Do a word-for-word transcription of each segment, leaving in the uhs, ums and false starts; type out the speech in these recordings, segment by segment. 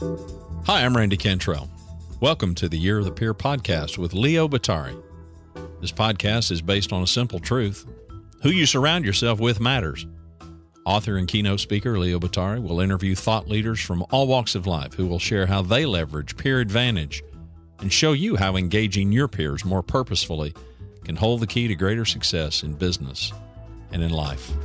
Hi, I'm Randy Cantrell. Welcome to the Year of the Peer podcast with Leo Bottari. This podcast is based on a simple truth. Who you surround yourself with matters. Author and keynote speaker Leo Bottari will interview thought leaders from all walks of life who will share how they leverage peer advantage and show you how engaging your peers more purposefully can hold the key to greater success in business and in life.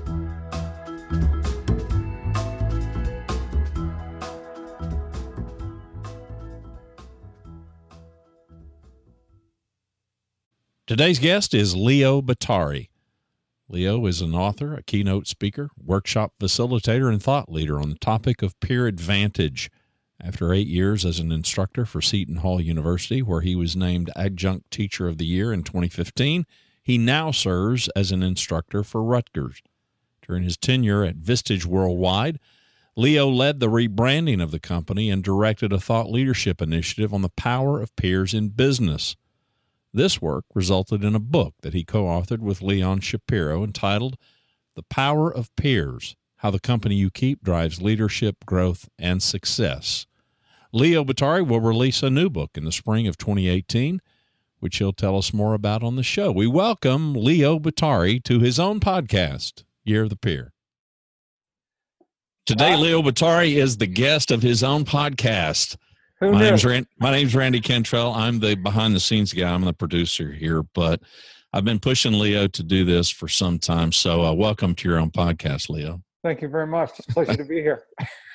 Today's guest is Leo Bottari. Leo is an author, a keynote speaker, workshop facilitator, and thought leader on the topic of peer advantage. After eight years as an instructor for Seton Hall University, where he was named Adjunct Teacher of the Year in twenty fifteen, he now serves as an instructor for Rutgers. During his tenure at Vistage Worldwide, Leo led the rebranding of the company and directed a thought leadership initiative on the power of peers in business. This work resulted in a book that he co-authored with Leon Shapiro entitled The Power of Peers, How the Company You Keep Drives Leadership, Growth, and Success. Leo Bottari will release a new book in the spring of twenty eighteen, which he'll tell us more about on the show. We welcome Leo Bottari to his own podcast, Year of the Peer. Today, Leo Bottari is the guest of his own podcast. Who my knew? name's Rand, my name's Randy Cantrell. I'm the behind-the-scenes guy. I'm the producer here, but I've been pushing Leo to do this for some time. So uh, welcome to your own podcast, Leo. Thank you very much. It's a pleasure to be here.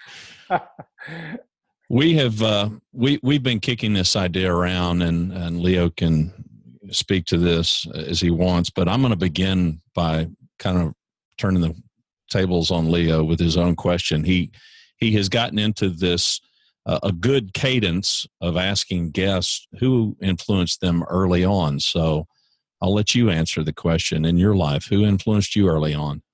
we have uh, we we've been kicking this idea around, and and Leo can speak to this as he wants. But I'm going to begin by kind of turning the tables on Leo with his own question. He he has gotten into this. Uh, a good cadence of asking guests who influenced them early on. So I'll let you answer the question in your life. Who influenced you early on?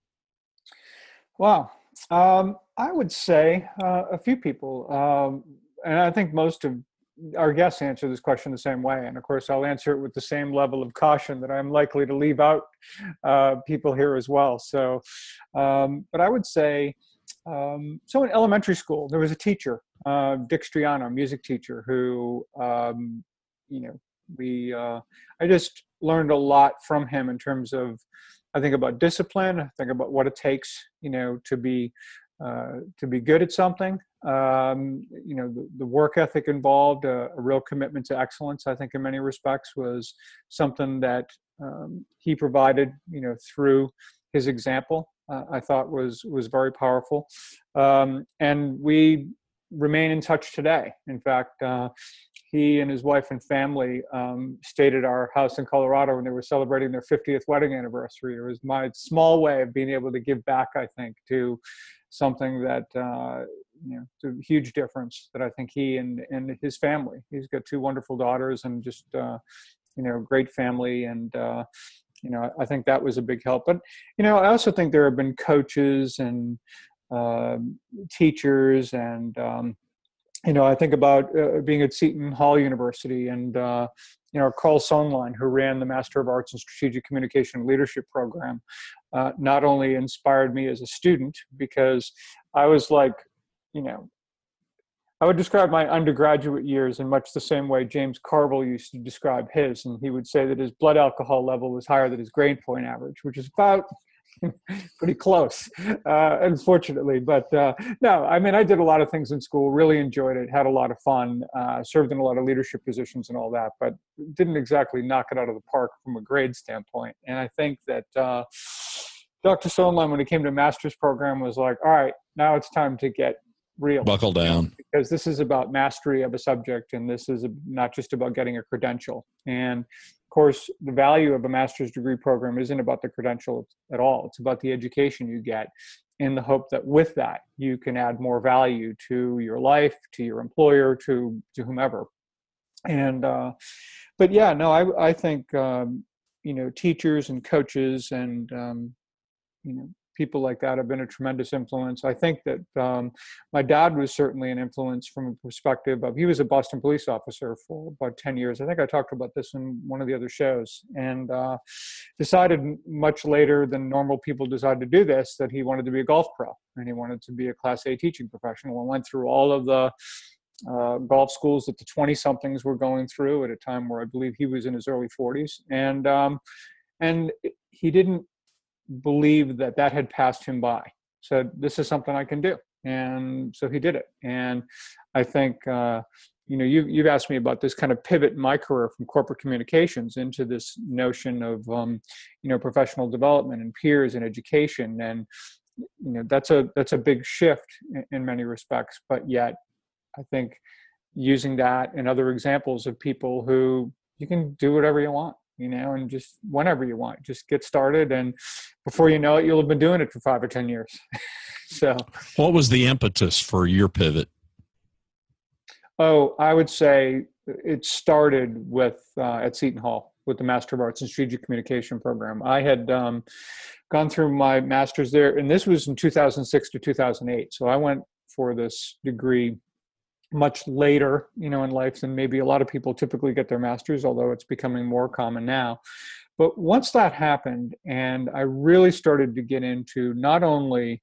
Wow. Um, I would say uh, a few people. Um, and I think most of our guests answer this question the same way. And of course, I'll answer it with the same level of caution that I'm likely to leave out uh, people here as well. So, um, but I would say, um, so in elementary school, there was a teacher, uh, Dick Striano, a music teacher who, um, you know, we, uh, I just learned a lot from him in terms of, I think about discipline, I think about what it takes, you know, to be, uh, to be good at something, um, you know, the, the work ethic involved, uh, a real commitment to excellence, I think in many respects was something that, um, he provided, you know, through his example. Uh, I thought was was very powerful, um, and we remain in touch today. In fact, uh, he and his wife and family um, stayed at our house in Colorado when they were celebrating their fiftieth wedding anniversary. It was my small way of being able to give back, I think, to something that uh, you know, it's a huge difference that I think he and and his family. He's got two wonderful daughters and just uh, you know, great family and. Uh, You know, I think that was a big help. But, you know, I also think there have been coaches and uh, teachers and, um, you know, I think about uh, being at Seton Hall University and, uh, you know, Carl Sondlein, who ran the Master of Arts in Strategic Communication and Leadership program, uh, not only inspired me as a student because I was like, you know, I would describe my undergraduate years in much the same way James Carville used to describe his, and he would say that his blood alcohol level was higher than his grade point average, which is about pretty close, uh, unfortunately. But uh, no, I mean, I did a lot of things in school, really enjoyed it, had a lot of fun, uh, served in a lot of leadership positions and all that, but didn't exactly knock it out of the park from a grade standpoint. And I think that uh, Doctor Sondlein, when he came to master's program, was like, all right, now it's time to get real. Buckle down. Because this is about mastery of a subject, and this is not just about getting a credential. And of course, the value of a master's degree program isn't about the credential at all. It's about the education you get in the hope that with that, you can add more value to your life, to your employer, to, to whomever. And, uh, but yeah, no, I, I think, um, you know, teachers and coaches and, um, you know, people like that have been a tremendous influence. I think that um, my dad was certainly an influence from a perspective of, he was a Boston police officer for about ten years. I think I talked about this in one of the other shows, and uh, decided much later than normal people decide to do this, that he wanted to be a golf pro and he wanted to be a class A teaching professional, and went through all of the uh, golf schools that the twenty-somethings were going through at a time where I believe he was in his early forties. And, um, and he didn't believe that that had passed him by. Said, this is something I can do. And so he did it. And I think, uh, you know, you, you've asked me about this kind of pivot in my career from corporate communications into this notion of, um, you know, professional development and peers and education. And, you know, that's a, that's a big shift in, in many respects, but yet I think using that and other examples of people who you can do whatever you want, you know, and just whenever you want, just get started. And before you know it, you'll have been doing it for five or ten years. So what was the impetus for your pivot? Oh, I would say it started with uh, at Seton Hall with the Master of Arts in Strategic Communication program. I had um, gone through my master's there, and this was in two thousand six to two thousand eight. So I went for this degree much later, you know, in life than maybe a lot of people typically get their master's, although it's becoming more common now. But once that happened, and I really started to get into not only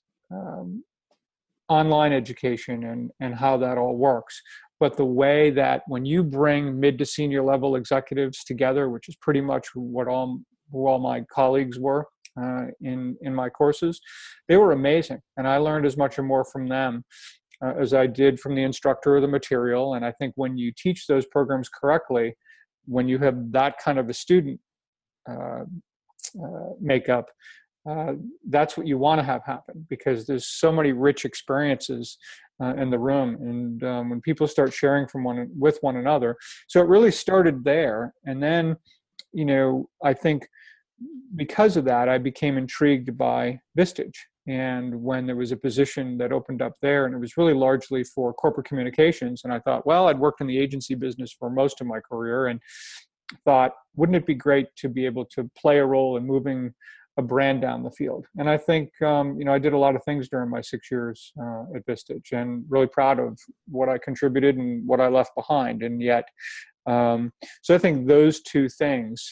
um, online education and, and how that all works, but the way that when you bring mid to senior level executives together, which is pretty much what all, who all my colleagues were uh, in, in my courses, they were amazing. And I learned as much or more from them uh, as I did from the instructor of the material. And I think when you teach those programs correctly, when you have that kind of a student uh, uh, makeup, Uh, that's what you want to have happen, because there's so many rich experiences uh, in the room, and um, when people start sharing from one with one another. So it really started there, and then, you know, I think because of that, I became intrigued by Vistage. And when there was a position that opened up there, and it was really largely for corporate communications, and I thought, well, I'd worked in the agency business for most of my career, and thought, wouldn't it be great to be able to play a role in moving a brand down the field? And I think, um, you know, I did a lot of things during my six years uh, at Vistage, and really proud of what I contributed and what I left behind. And yet, um, so I think those two things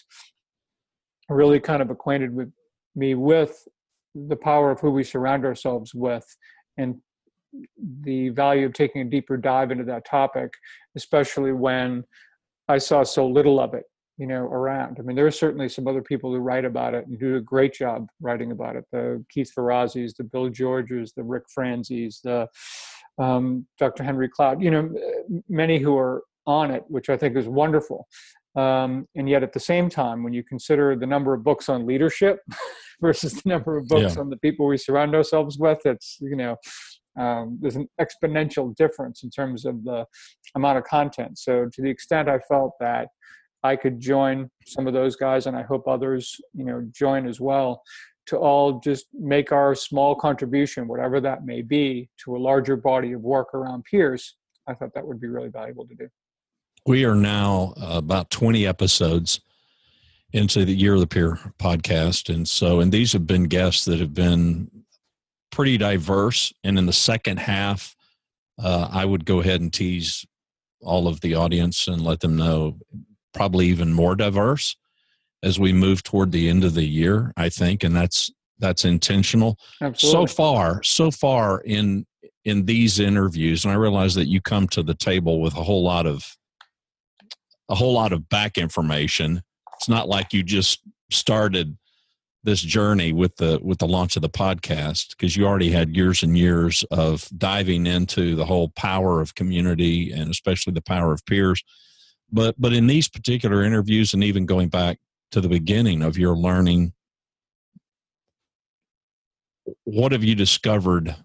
really kind of acquainted with me with the power of who we surround ourselves with, and the value of taking a deeper dive into that topic, especially when I saw so little of it, you know, around. I mean, there are certainly some other people who write about it and do a great job writing about it. The Keith Ferrazzi's, the Bill Georges, the Rick Franzis, the um, Doctor Henry Cloud, you know, many who are on it, which I think is wonderful. Um, and yet at the same time, when you consider the number of books on leadership versus the number of books Yeah. on the people we surround ourselves with, it's, you know, um, there's an exponential difference in terms of the amount of content. So to the extent I felt that I could join some of those guys, and I hope others, you know, join as well, to all just make our small contribution, whatever that may be, to a larger body of work around peers, I thought that would be really valuable to do. We are now uh, about twenty episodes into the Year of the Peer podcast. And so, and these have been guests that have been pretty diverse. And in the second half, uh, I would go ahead and tease all of the audience and let them know probably even more diverse as we move toward the end of the year, I think. And that's, that's intentional. Absolutely. So far, so far in, in these interviews, and I realize that you come to the table with a whole lot of, a whole lot of back information. It's not like you just started this journey with the, with the launch of the podcast, because you already had years and years of diving into the whole power of community and especially the power of peers. But, but in these particular interviews, and even going back to the beginning of your learning, what have you discovered?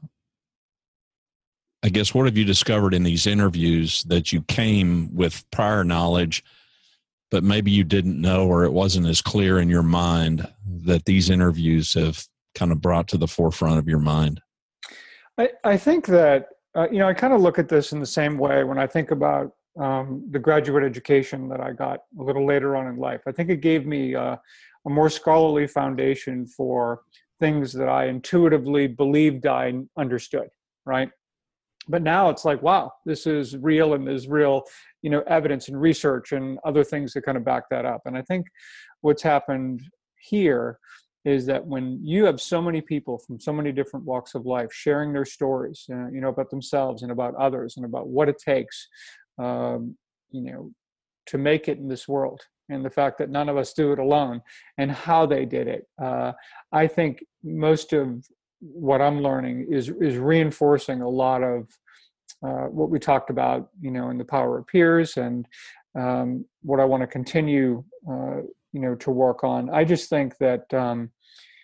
I guess, what have you discovered in these interviews that you came with prior knowledge, but maybe you didn't know, or it wasn't as clear in your mind, that these interviews have kind of brought to the forefront of your mind? I, I think that, uh, you know, I kind of look at this in the same way when I think about um, the graduate education that I got a little later on in life. I think it gave me uh, a more scholarly foundation for things that I intuitively believed I understood, right? But now it's like, wow, this is real, and there's real, you know, evidence and research and other things that kind of back that up. And I think what's happened here is that when you have so many people from so many different walks of life sharing their stories, uh, you know, about themselves and about others and about what it takes, um, you know, to make it in this world, and the fact that none of us do it alone, and how they did it. Uh, I think most of what I'm learning is is reinforcing a lot of uh, what we talked about, you know, in the Power of Peers, and um, what I want to continue, uh, you know, to work on. I just think that um,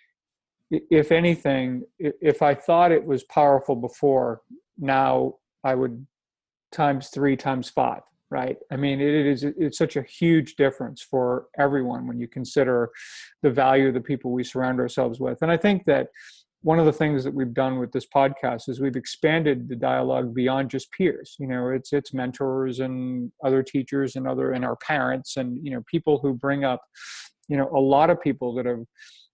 if anything, if I thought it was powerful before, now I would times three, times five. Right. I mean, it is, it's such a huge difference for everyone when you consider the value of the people we surround ourselves with. And I think that one of the things that we've done with this podcast is we've expanded the dialogue beyond just peers. You know, it's, it's mentors and other teachers and other, and our parents, and, you know, people who bring up, you know, a lot of people that have,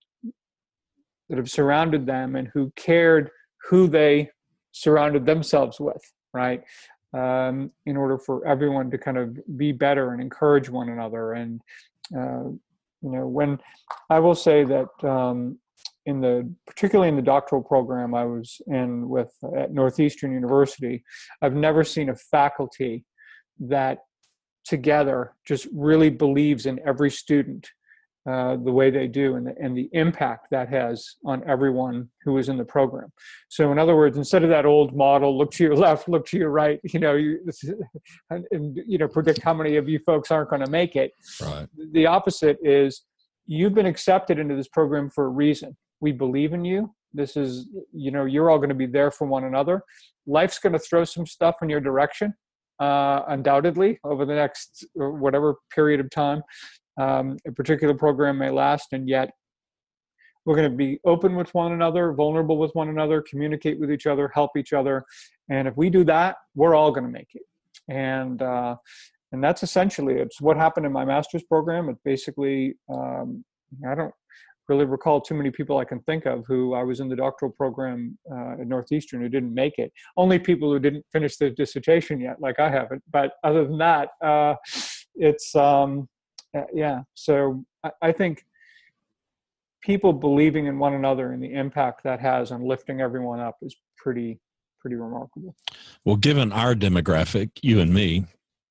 that have surrounded them and who cared who they surrounded themselves with. Right. Um, in order for everyone to kind of be better and encourage one another. And, uh, you know, when I will say that um, in the, particularly in the doctoral program I was in with at Northeastern University, I've never seen a faculty that together just really believes in every student uh, the way they do, and the, and the impact that has on everyone who is in the program. So in other words, instead of that old model, look to your left, look to your right, you know, you, and, and, you know, predict how many of you folks aren't going to make it. Right. The opposite is, you've been accepted into this program for a reason. We believe in you. This is, you know, you're all going to be there for one another. Life's going to throw some stuff in your direction, uh, undoubtedly, over the next whatever period of time. Um, a particular program may last, and yet we're going to be open with one another, vulnerable with one another, communicate with each other, help each other. And if we do that, we're all going to make it. And uh, and that's essentially, it's what happened in my master's program. It basically, um, I don't really recall too many people I can think of who I was in the doctoral program uh, at Northeastern who didn't make it. Only people who didn't finish their dissertation yet, like I haven't. But other than that, uh, it's... Um, Uh, yeah. So I, I think people believing in one another and the impact that has on lifting everyone up is pretty, pretty remarkable. Well, given our demographic, you and me,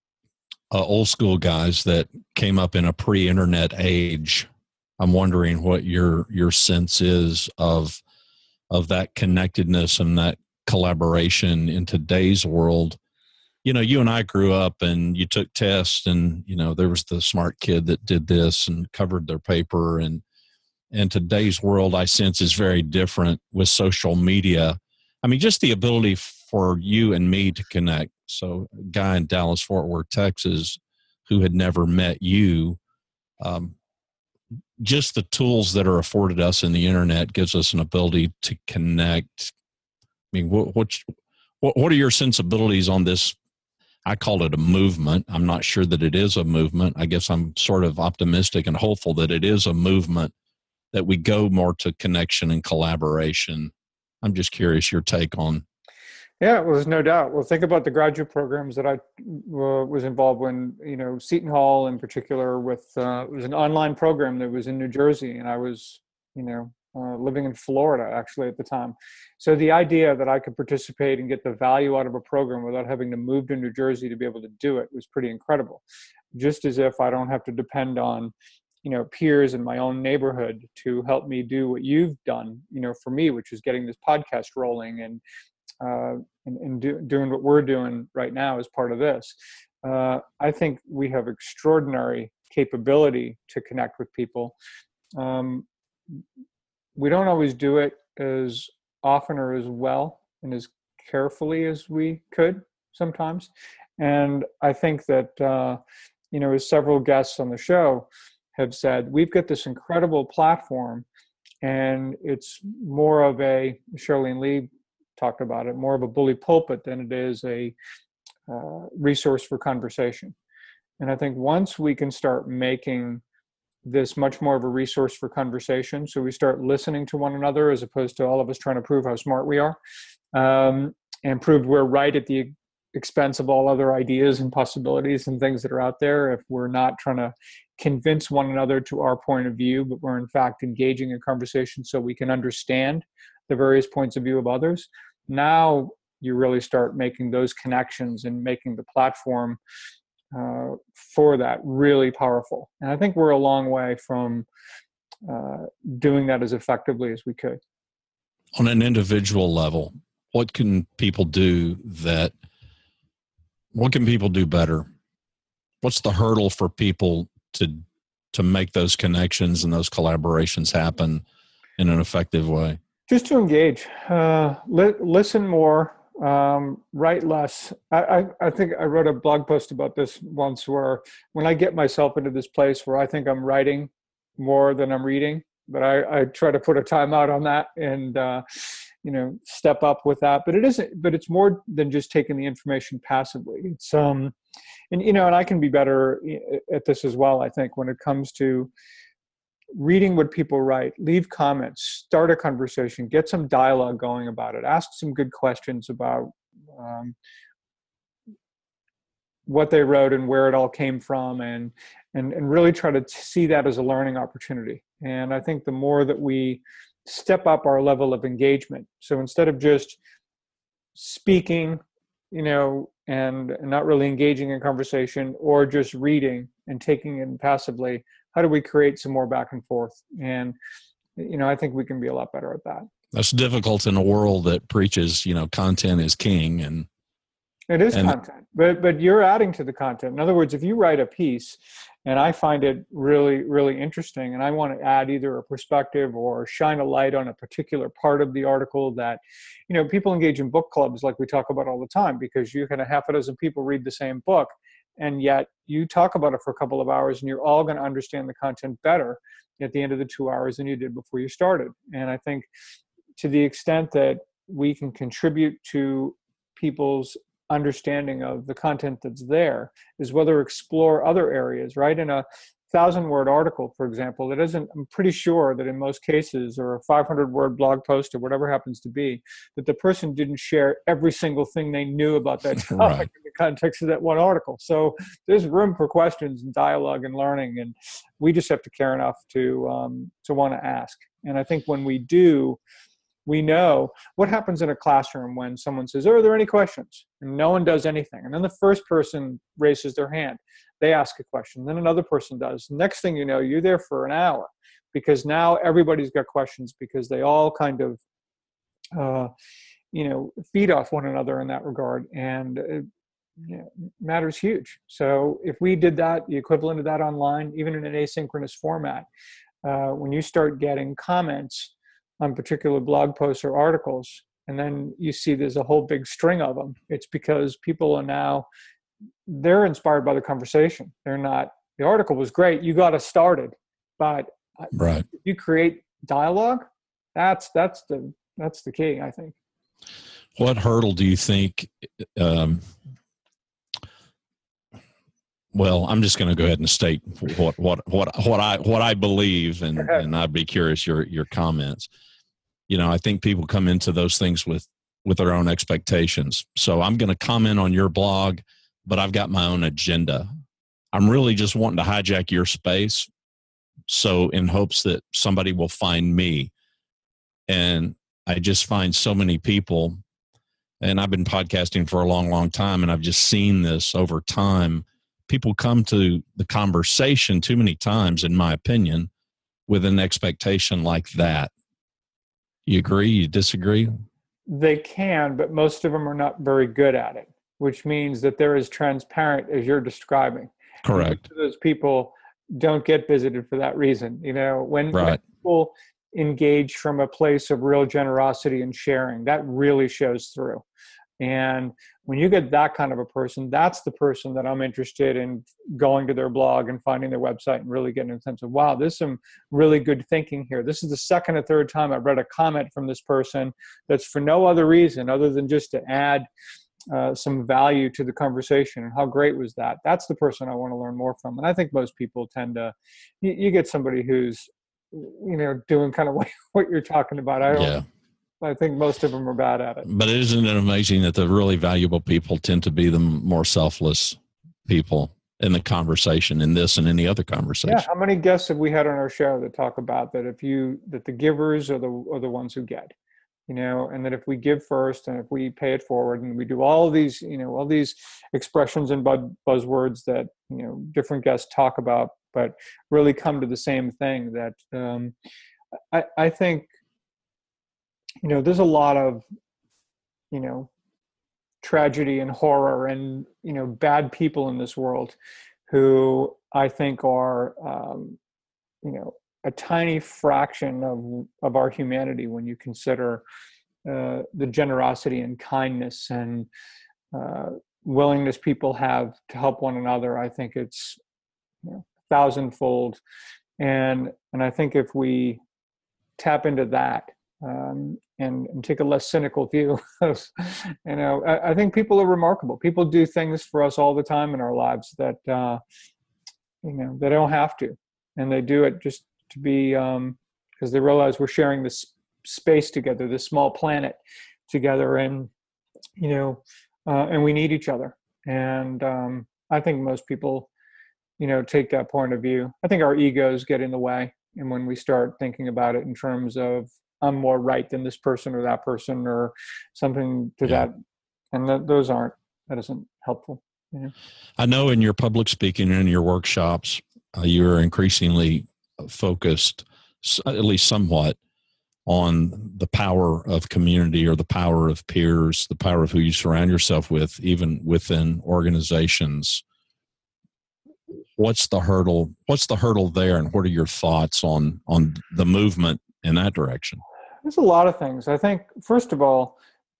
uh, old school guys that came up in a pre-internet age, I'm wondering what your, your sense is of, of that connectedness and that collaboration in today's world. You know, you and I grew up and you took tests, and, you know, there was the smart kid that did this and covered their paper. And, and today's world, I sense, is very different with social media. I mean, just the ability for you and me to connect. So a guy in Dallas, Fort Worth, Texas, who had never met you, um, just the tools that are afforded us in the internet gives us an ability to connect. I mean, what, what, what are your sensibilities on this? I call it a movement. I'm not sure that it is a movement. I guess I'm sort of optimistic and hopeful that it is a movement, that we go more to connection and collaboration. I'm just curious your take on. Yeah, well, there's no doubt. Well, think about the graduate programs that I uh, was involved in, you know, Seton Hall in particular, with, uh, it was an online program that was in New Jersey, and I was, you know, Uh, living in Florida actually at the time. So the idea that I could participate and get the value out of a program without having to move to New Jersey to be able to do it was pretty incredible. Just as if I don't have to depend on, you know, peers in my own neighborhood to help me do what you've done, you know, for me, which is getting this podcast rolling and, uh, and, and do, doing what we're doing right now as part of this. Uh, I think we have extraordinary capability to connect with people. Um, We don't always do it as often or as well and as carefully as we could sometimes. And I think that, uh, you know, as several guests on the show have said, we've got this incredible platform, and it's more of a, Charlene Lee talked about it, more of a bully pulpit than it is a uh, resource for conversation. And I think once we can start making this much more of a resource for conversation, so we start listening to one another as opposed to all of us trying to prove how smart we are, um, and prove we're right at the expense of all other ideas and possibilities and things that are out there, if we're not trying to convince one another to our point of view, but we're in fact engaging in conversation so we can understand the various points of view of others, now you really start making those connections and making the platform uh, for that really powerful. And I think we're a long way from uh, doing that as effectively as we could. On an individual level, what can people do that, what can people do better? What's the hurdle for people to to make those connections and those collaborations happen in an effective way? Just to engage, uh, li- listen more, um, write less. I, I, I think I wrote a blog post about this once, where when I get myself into this place where I think I'm writing more than I'm reading, but I, I try to put a timeout on that and, uh, you know, step up with that. But it isn't, but it's more than just taking the information passively. It's, um, and, you know, and I can be better at this as well, I think, when it comes to reading what people write, leave comments, start a conversation, get some dialogue going about it, ask some good questions about um, what they wrote and where it all came from, and, and, and really try to see that as a learning opportunity. And I think the more that we step up our level of engagement, so instead of just speaking, you know, and not really engaging in conversation, or just reading and taking it passively, how do we create some more back and forth? And, you know, I think we can be a lot better at that. That's difficult in a world that preaches, you know, content is king. And it is and content, but, but you're adding to the content. In other words, if you write a piece and I find it really, really interesting, and I want to add either a perspective or shine a light on a particular part of the article that, you know, people engage in book clubs like we talk about all the time, because you can have half a dozen people read the same book, and yet you talk about it for a couple of hours and you're all going to understand the content better at the end of the two hours than you did before you started. And I think to the extent that we can contribute to people's understanding of the content that's there, is whether explore other areas, right? In a thousand word article, for example, it isn't, I'm pretty sure that in most cases, or a five hundred word blog post or whatever happens to be, that the person didn't share every single thing they knew about that topic right. in the context of that one article. So there's room for questions and dialogue and learning, and we just have to care enough to um, to want to ask. And I think when we do, we know what happens in a classroom when someone says, "Are there any questions?" and no one does anything. And then the first person raises their hand. They ask a question. Then another person does. Next thing you know, you're there for an hour, because now everybody's got questions, because they all kind of, uh, you know, feed off one another in that regard. And it, you know, matters huge. So if we did that, the equivalent of that online, even in an asynchronous format, uh, when you start getting comments on particular blog posts or articles, and then you see there's a whole big string of them, it's because people are now, they're inspired by the conversation. They're not, the article was great, you got us started, but right. if you create dialogue, that's that's the that's the key, I think. What hurdle do you think um well, I'm just going to go ahead and state what what what what I what I believe, and and I'd be curious your your comments. You know, I think people come into those things with with their own expectations. So I'm going to comment on your blog, but I've got my own agenda. I'm really just wanting to hijack your space, so in hopes that somebody will find me. And I just find so many people, and I've been podcasting for a long, long time, and I've just seen this over time. People come to the conversation too many times, in my opinion, with an expectation like that. You agree? You disagree? They can, but most of them are not very good at it, which means that they're as transparent as you're describing. Correct. Those people don't get visited for that reason. You know, when, right. when people engage from a place of real generosity and sharing, that really shows through. And when you get that kind of a person, that's the person that I'm interested in going to their blog and finding their website and really getting a sense of, wow, there's some really good thinking here. This is the second or third time I've read a comment from this person that's for no other reason other than just to add uh, some value to the conversation. And how great was that? That's the person I want to learn more from. And I think most people tend to, you, you get somebody who's, you know, doing kind of what, what you're talking about. I don't, yeah. I think most of them are bad at it. But isn't it amazing that the really valuable people tend to be the more selfless people in the conversation, in this and any other conversation? Yeah. How many guests have we had on our show that talk about that? If you that the givers are the are the ones who get, you know, and that if we give first and if we pay it forward and we do all of these, you know, all these expressions and buzzwords that, you know, different guests talk about, but really come to the same thing that um, I, I think, you know, there's a lot of, you know, tragedy and horror and, you know, bad people in this world who I think are, um, you know, a tiny fraction of, of our humanity when you consider uh, the generosity and kindness and uh, willingness people have to help one another. I think it's, you know, thousandfold. And, and I think if we tap into that, um, and, and take a less cynical view of, you know, I, I think people are remarkable. People do things for us all the time in our lives that, uh, you know, they don't have to, and they do it just to be, um, because they realize we're sharing this space together, this small planet together, and, you know, uh, and we need each other. And um, I think most people, you know, take that point of view. I think our egos get in the way, and when we start thinking about it in terms of I'm more right than this person or that person or something to yeah. that. And th- those aren't, that isn't helpful. Yeah. I know in your public speaking and in your workshops, uh, you're increasingly focused, at least somewhat, on the power of community or the power of peers, the power of who you surround yourself with, even within organizations. What's the hurdle? What's the hurdle there, and what are your thoughts on on the movement in that direction? There's a lot of things. I think, first of all,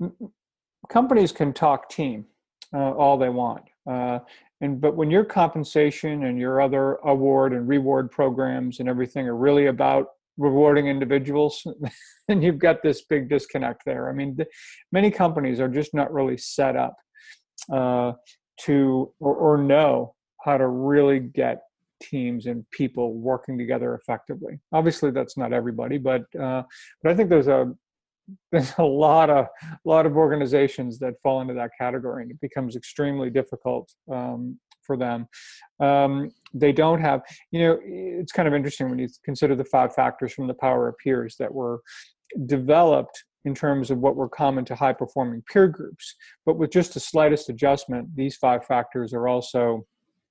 companies can talk team uh, all they want. Uh, and but when your compensation and your other award and reward programs and everything are really about rewarding individuals, then you've got this big disconnect there. I mean, th- many companies are just not really set up uh, to or, or know how to really get teams and people working together effectively. Obviously, that's not everybody, but uh, but I think there's a there's a lot of lot of organizations that fall into that category, and it becomes extremely difficult um, for them. Um, they don't have, you know, it's kind of interesting when you consider the five factors from the Power of Peers that were developed in terms of what were common to high performing peer groups, but with just the slightest adjustment, these five factors are also,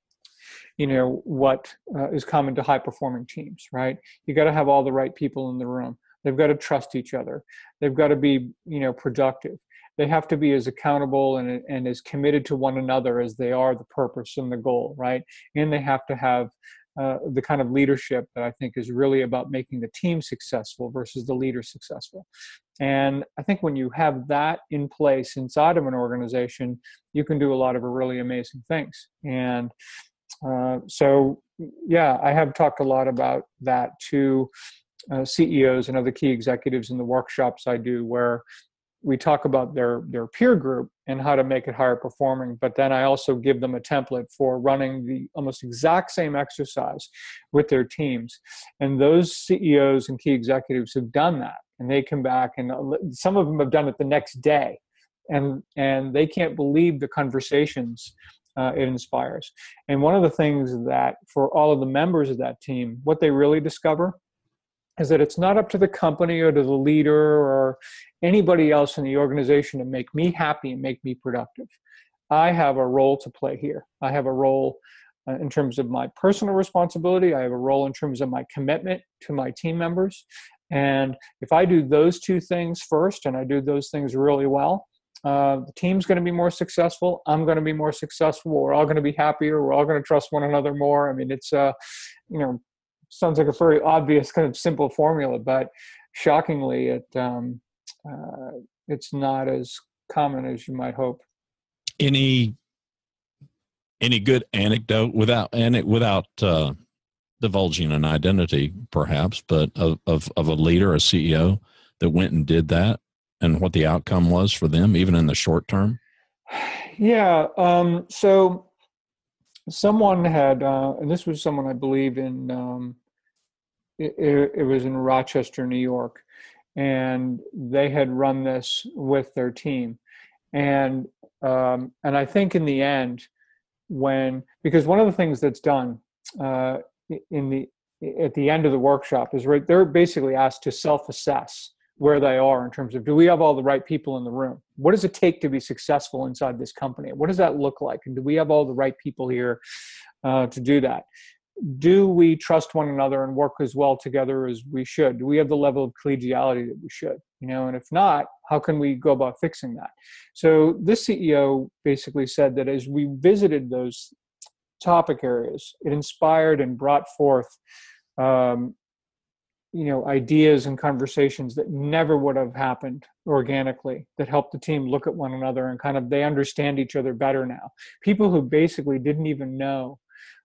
you know, what uh, is common to high performing teams, right? You got to have all the right people in the room. They've got to trust each other. They've got to be, you know, productive. They have to be as accountable and, and as committed to one another as they are the purpose and the goal, right? And they have to have uh, the kind of leadership that I think is really about making the team successful versus the leader successful. And I think when you have that in place inside of an organization, you can do a lot of really amazing things. And Uh, so, yeah, I have talked a lot about that to uh, C E Os and other key executives in the workshops I do, where we talk about their their peer group and how to make it higher performing. But then I also give them a template for running the almost exact same exercise with their teams. And those C E Os and key executives have done that, and they come back, and some of them have done it the next day, and and they can't believe the conversations Uh, it inspires. And one of the things that for all of the members of that team, what they really discover is that it's not up to the company or to the leader or anybody else in the organization to make me happy and make me productive. I have a role to play here. I have a role uh, in terms of my personal responsibility. I have a role in terms of my commitment to my team members. And if I do those two things first, and I do those things really well, Uh, the team's going to be more successful. I'm going to be more successful. We're all going to be happier. We're all going to trust one another more. I mean, it's, uh, you know, sounds like a very obvious kind of simple formula, but shockingly, it um, uh, it's not as common as you might hope. Any any good anecdote without and without uh, divulging an identity, perhaps, but of, of of a leader, a C E O that went and did that, and what the outcome was for them, even in the short term? Yeah. Um, so someone had, uh, and this was someone I believe in, um, it, it was in Rochester, New York. and they had run this with their team. And um, and I think in the end, when because one of the things that's done uh, in the at the end of the workshop is right, they're basically asked to self-assess where they are in terms of, do we have all the right people in the room? What does it take to be successful inside this company? What does that look like? And do we have all the right people here uh, to do that? Do we trust one another and work as well together as we should? Do we have the level of collegiality that we should? You know, and if not, how can we go about fixing that? So this C E O basically said that as we visited those topic areas, it inspired and brought forth um, you know, ideas and conversations that never would have happened organically, that helped the team look at one another and kind of, they understand each other better now. People who basically didn't even know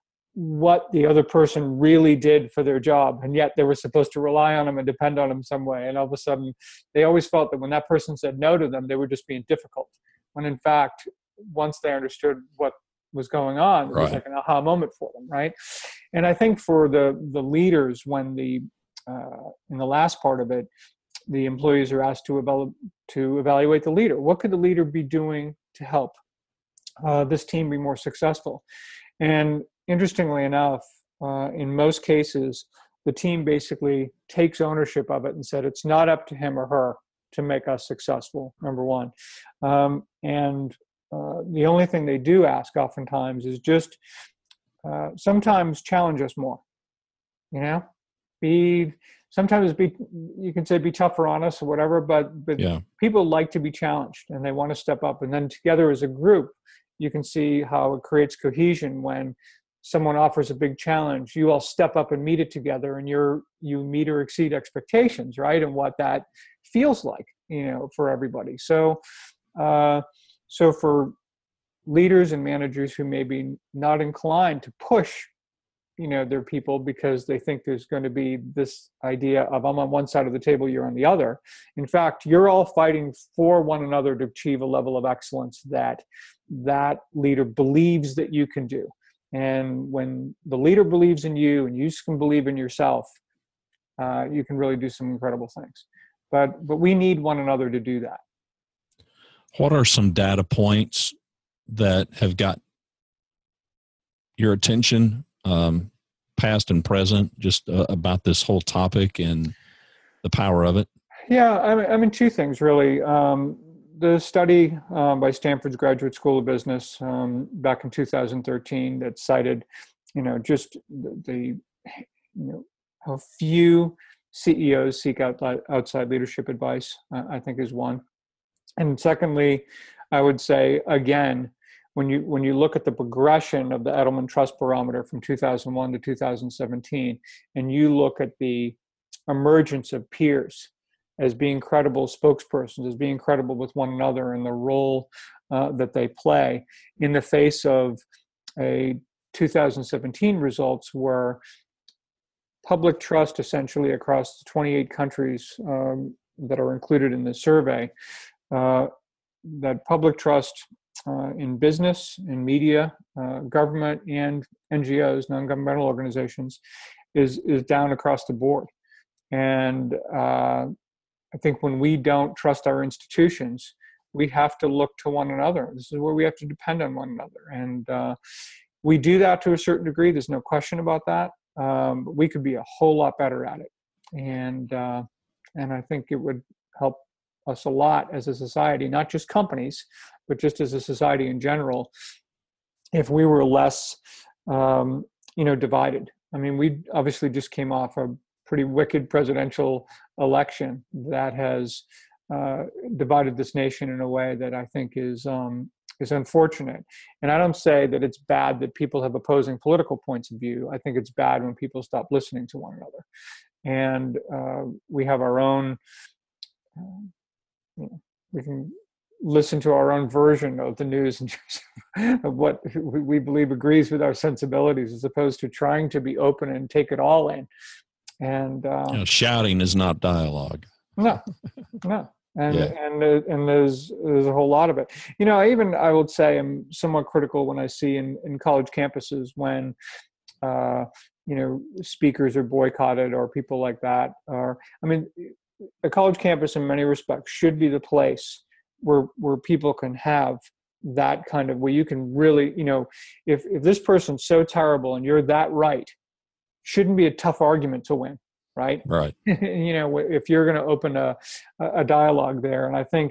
what the other person really did for their job, and yet they were supposed to rely on them and depend on them some way. And all of a sudden, they always felt that when that person said no to them, they were just being difficult. When in fact, once they understood what was going on, it was Right. like an aha moment for them, right? And I think for the the leaders, when the uh, in the last part of it, the employees are asked to evaluate to evaluate the leader. What could the leader be doing to help uh, this team be more successful? And interestingly enough, uh, in most cases, the team basically takes ownership of it and said it's not up to him or her to make us successful, number one. Um, and uh, the only thing they do ask oftentimes is just uh, sometimes challenge us more, you know? Be sometimes be you can say be tougher on us or whatever, but but Yeah. people like to be challenged and they want to step up. And then together as a group, you can see how it creates cohesion when someone offers a big challenge. You all step up and meet it together, and you're you meet or exceed expectations, right? And what that feels like, you know, for everybody. So, uh, so for leaders and managers who may be not inclined to push, you know, their people because they think there's going to be this idea of I'm on one side of the table, you're on the other. In fact, you're all fighting for one another to achieve a level of excellence that that leader believes that you can do. And when the leader believes in you and you can believe in yourself, uh, you can really do some incredible things. But but we need one another to do that. What are some data points that have got your attention, um, past and present, just uh, about this whole topic and the power of it? Yeah, I mean, I mean two things really. Um, the study um, by Stanford's Graduate School of Business um, back in two thousand thirteen that cited, you know, just the, the you know, how few C E Os seek out outside leadership advice, uh, I think is one. And secondly, I would say, again, when you when you look at the progression of the Edelman Trust Barometer from two thousand one to two thousand seventeen, and you look at the emergence of peers as being credible spokespersons, as being credible with one another and the role uh, that they play in the face of a two thousand seventeen results where public trust essentially across the twenty-eight countries um, that are included in the survey, uh, that public trust uh, in business, in media, uh, government, and N G Os, non-governmental organizations, is is down across the board. And uh, I think when we don't trust our institutions, we have to look to one another. This is where we have to depend on one another. And uh, we do that to a certain degree. There's no question about that. Um, but we could be a whole lot better at it. And uh, and I think it would help us a lot as a society, not just companies, but just as a society in general, if we were less, um, you know, divided. I mean, we obviously just came off a pretty wicked presidential election that has uh, divided this nation in a way that I think is um, is unfortunate. And I don't say that it's bad that people have opposing political points of view. I think it's bad when people stop listening to one another. And uh, we have our own, uh, you know, we can listen to our own version of the news in terms of what we believe agrees with our sensibilities, as opposed to trying to be open and take it all in. And uh, You know, shouting is not dialogue. No, no. And Yeah. and uh, and there's there's a whole lot of it. You know, I even I would say I'm somewhat critical when I see in, in college campuses when uh, you know, speakers are boycotted or people like that. Or I mean, a college campus in many respects should be the place where where people can have that kind of, where you can really, you know, if if this person's so terrible and you're that right, shouldn't be a tough argument to win, right? Right. You know, if you're going to open a a dialogue there, and I think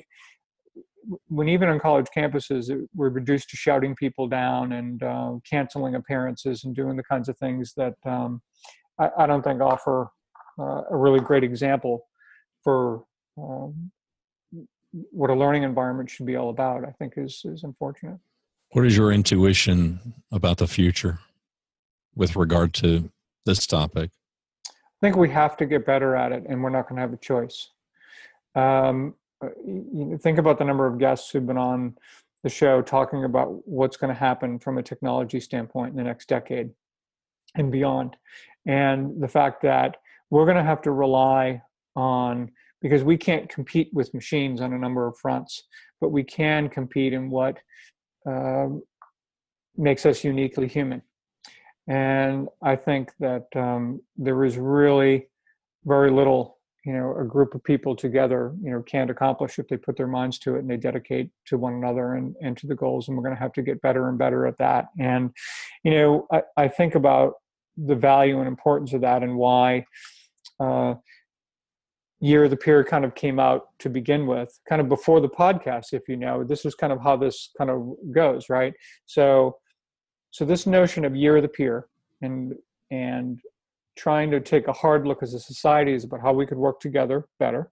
when even on college campuses we're reduced to shouting people down and uh, canceling appearances and doing the kinds of things that um, I, I don't think offer uh, a really great example for um, what a learning environment should be all about, I think is is unfortunate. What is your intuition about the future with regard to this topic? I think we have to get better at it, and we're not going to have a choice. Um, you think about the number of guests who've been on the show talking about what's going to happen from a technology standpoint in the next decade and beyond. And the fact that we're going to have to rely on, because we can't compete with machines on a number of fronts, but we can compete in what uh, makes us uniquely human. And I think that um, there is really very little, you know, a group of people together, you know, can't accomplish if they put their minds to it and they dedicate to one another and, and to the goals. And we're going to have to get better and better at that. And, you know, I, I think about the value and importance of that, and why uh, Year of the Peer kind of came out to begin with, kind of before the podcast, if you know. This is kind of how this kind of goes, right? So, so this notion of Year of the Peer and and trying to take a hard look as a society is about how we could work together better.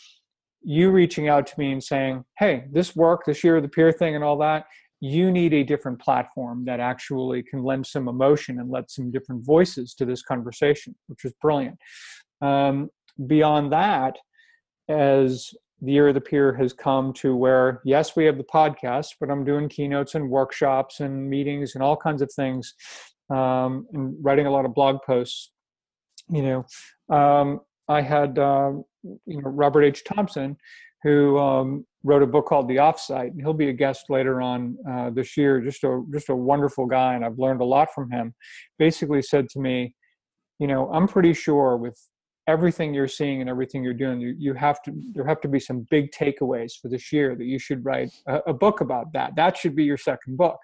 You reaching out to me and saying, hey, this work, this Year of the Peer thing and all that, you need a different platform that actually can lend some emotion and let some different voices to this conversation, which is brilliant. Um, beyond that, as the Year of the Peer has come to where, yes, we have the podcast, but I'm doing keynotes and workshops and meetings and all kinds of things, um, and writing a lot of blog posts. You know, um, I had, um, you know, Robert H. Thompson, who um, wrote a book called The Offsite, and he'll be a guest later on uh, this year. Just a just a wonderful guy, and I've learned a lot from him. Basically said to me, you know, I'm pretty sure with everything you're seeing and everything you're doing, you, you have to, there have to be some big takeaways for this year that you should write a, a book about that. That should be your second book.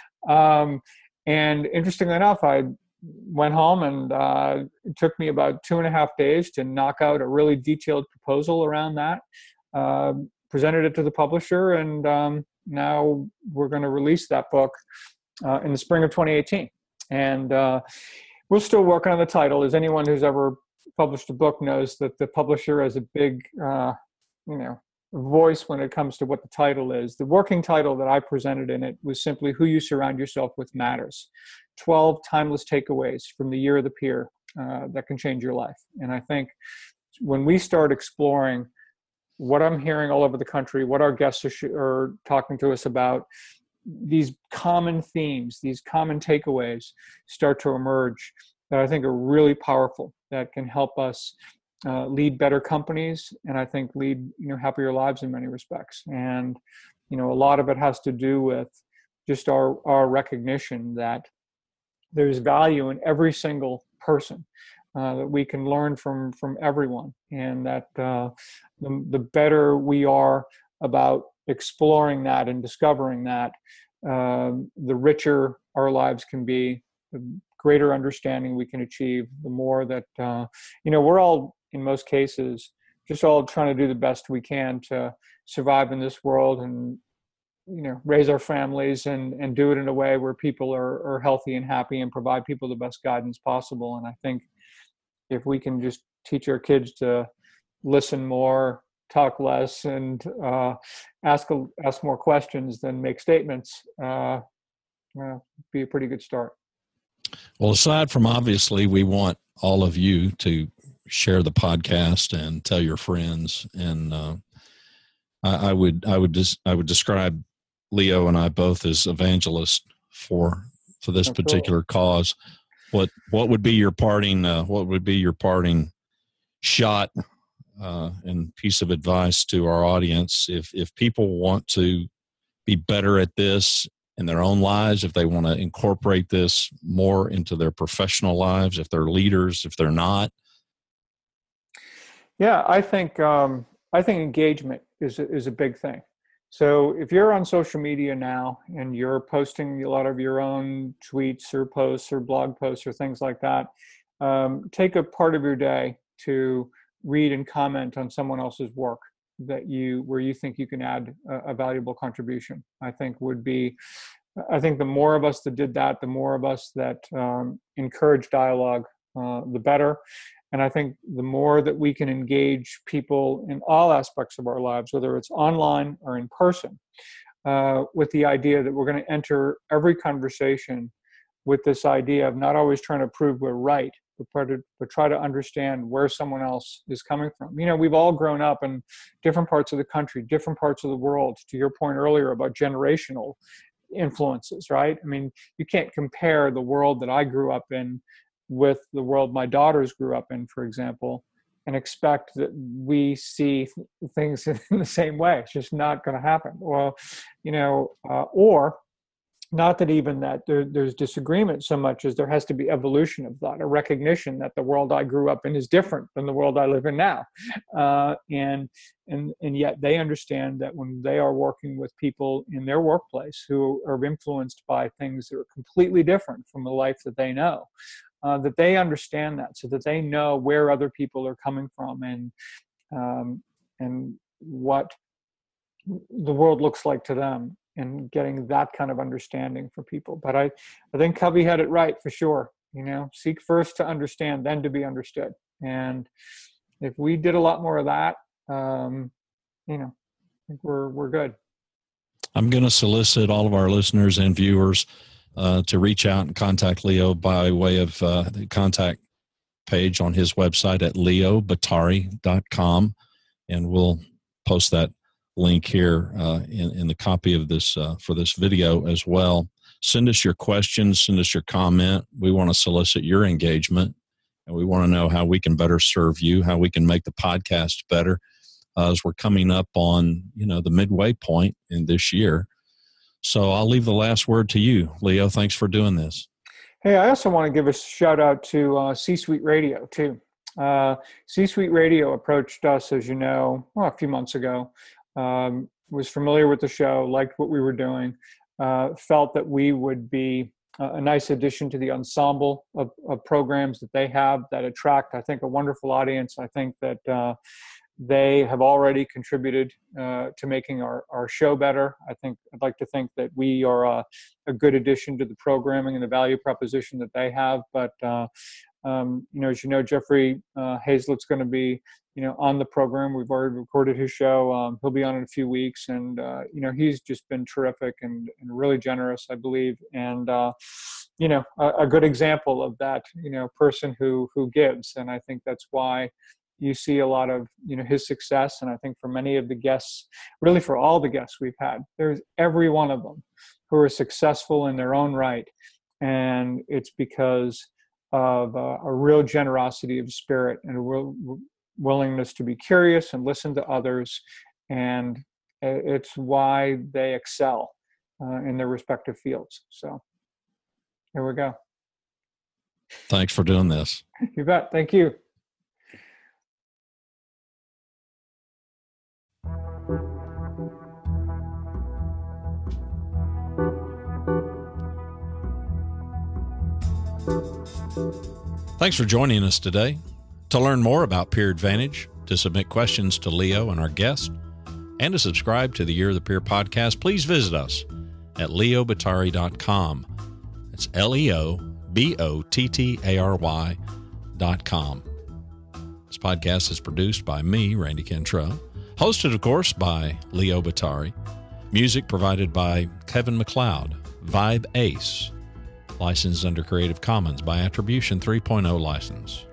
Um, and interestingly enough, I went home and uh, it took me about two and a half days to knock out a really detailed proposal around that, uh, presented it to the publisher, and um, now we're going to release that book uh, in the spring of twenty eighteen. And uh, we're still working on the title. As anyone who's ever published a book knows, that the publisher has a big, uh, you know, voice when it comes to what the title is. The working title that I presented in it was simply Who You Surround Yourself With Matters. twelve timeless takeaways from the Year of the Peer uh, that can change your life. And I think when we start exploring what I'm hearing all over the country, what our guests are, sh- are talking to us about, these common themes, these common takeaways start to emerge that I think are really powerful, that can help us uh, lead better companies, and I think lead, you know, happier lives in many respects. And, you know, a lot of it has to do with just our, our recognition that there's value in every single person, uh, that we can learn from, from everyone. And that uh, the, the better we are about exploring that and discovering that, uh, the richer our lives can be, the greater understanding we can achieve, the more that, uh, you know, we're all, in most cases, just all trying to do the best we can to survive in this world and, you know, raise our families and, and do it in a way where people are, are healthy and happy and provide people the best guidance possible. And I think if we can just teach our kids to listen more, talk less, and uh, ask ask more questions than make statements, uh, uh, be a pretty good start. Well, aside from, obviously, we want all of you to share the podcast and tell your friends. And uh, I, I would I would just I would describe Leo and I both as evangelists for for this That's particular cool. cause. What what would be your parting uh, what would be your parting shot uh, and piece of advice to our audience if if people want to be better at this in their own lives, if they want to incorporate this more into their professional lives, if they're leaders, if they're not? Yeah, I think um, I think engagement is a, is a big thing. So if you're on social media now and you're posting a lot of your own tweets or posts or blog posts or things like that, um, take a part of your day to read and comment on someone else's work that you where you think you can add a, a valuable contribution. I think would be. I think the more of us that did that, the more of us that um, encourage dialogue, uh, the better. And I think the more that we can engage people in all aspects of our lives, whether it's online or in person, uh, with the idea that we're going to enter every conversation with this idea of not always trying to prove we're right, but try to, but try to understand where someone else is coming from. You know, we've all grown up in different parts of the country, different parts of the world, to your point earlier about generational influences, right? I mean, you can't compare the world that I grew up in with the world my daughters grew up in, for example, and expect that we see things in the same way. It's just not going to happen. Well, you know, uh, or not that even that there, there's disagreement so much as there has to be evolution of that, a recognition that the world I grew up in is different than the world I live in now. Uh, and, and, and yet they understand that when they are working with people in their workplace who are influenced by things that are completely different from the life that they know, uh, that they understand that so that they know where other people are coming from and, um, and what the world looks like to them, and getting that kind of understanding for people. But I, I think Covey had it right for sure. You know, seek first to understand, then to be understood. And if we did a lot more of that, um, you know, I think we're we're good. I'm going to solicit all of our listeners and viewers uh, to reach out and contact Leo by way of uh, the contact page on his website at leo bottari dot com, and we'll post that link here uh, in, in the copy of this uh, for this video as well. Send us your questions, send us your comment. We want to solicit your engagement, and we want to know how we can better serve you, how we can make the podcast better uh, as we're coming up on, you know, the midway point in this year. So I'll leave the last word to you, Leo. Thanks for doing this. Hey, I also want to give a shout out to uh, C-Suite Radio too. Uh, C-Suite Radio approached us, as you know, well, a few months ago. Um, was familiar with the show, liked what we were doing, uh, felt that we would be a, a nice addition to the ensemble of, of programs that they have that attract, I think, a wonderful audience. I think that uh, they have already contributed uh, to making our, our show better. I think I'd like to think that we are a, a good addition to the programming and the value proposition that they have. But uh, um, you know, as you know, Jeffrey uh, Hazlett's going to be you know, on the program. We've already recorded his show. Um, he'll be on in a few weeks. And, uh, you know, he's just been terrific and, and really generous, I believe. And, uh, you know, a, a good example of that, you know, person who, who gives. And I think that's why you see a lot of, you know, his success. And I think for many of the guests, really for all the guests we've had, there's every one of them who are successful in their own right. And it's because of uh, a real generosity of spirit and a real willingness to be curious and listen to others, and it's why they excel uh, in their respective fields. So here we go. Thanks for doing this. You bet. Thank you. Thanks for joining us today. To learn more about Peer Advantage, to submit questions to Leo and our guest, and to subscribe to the Year of the Peer podcast, please visit us at leo bottari dot com. It's L E O B O T T A R Y dot com. This podcast is produced by me, Randy Cantrell, hosted, of course, by Leo Bottari. Music provided by Kevin MacLeod, Vibe Ace, licensed under Creative Commons by Attribution three point oh license.